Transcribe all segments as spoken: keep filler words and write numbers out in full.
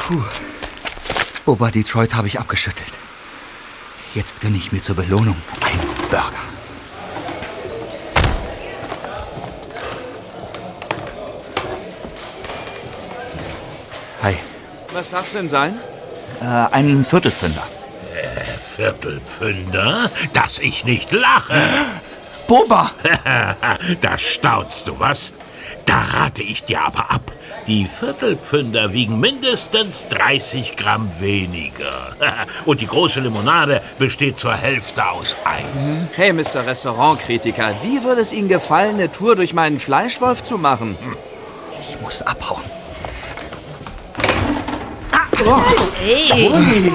Puh. Boba Detroit habe ich abgeschüttelt. Jetzt gönne ich mir zur Belohnung einen Burger. Hi. Was darf's denn sein? Äh, einen Viertelpfünder. Äh, Viertelpfünder? Dass ich nicht lache. Boba! Da staunst du, was? Da rate ich dir aber ab. Die Viertelpfünder wiegen mindestens dreißig Gramm weniger. Und die große Limonade besteht zur Hälfte aus Eis. Hey, Mister Restaurantkritiker, wie würde es Ihnen gefallen, eine Tour durch meinen Fleischwolf zu machen? Ich muss abhauen. Oh. Hey.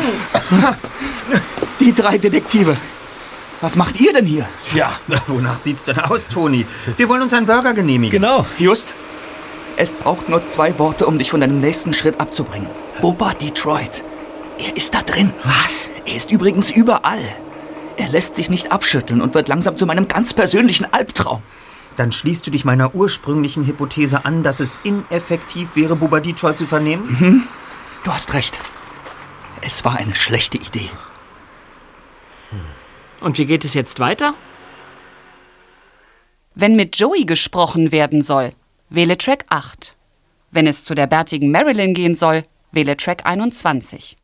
Die drei Detektive. Was macht ihr denn hier? Ja, wonach sieht's denn aus, Toni? Wir wollen uns einen Burger genehmigen. Genau. Just, es braucht nur zwei Worte, um dich von deinem nächsten Schritt abzubringen. Boba Detroit. Er ist da drin. Was? Er ist übrigens überall. Er lässt sich nicht abschütteln und wird langsam zu meinem ganz persönlichen Albtraum. Dann schließt du dich meiner ursprünglichen Hypothese an, dass es ineffektiv wäre, Boba Detroit zu vernehmen? Mhm. Du hast recht. Es war eine schlechte Idee. Und wie geht es jetzt weiter? Wenn mit Joey gesprochen werden soll, wähle Track acht. Wenn es zu der bärtigen Marilyn gehen soll, wähle Track einundzwanzig.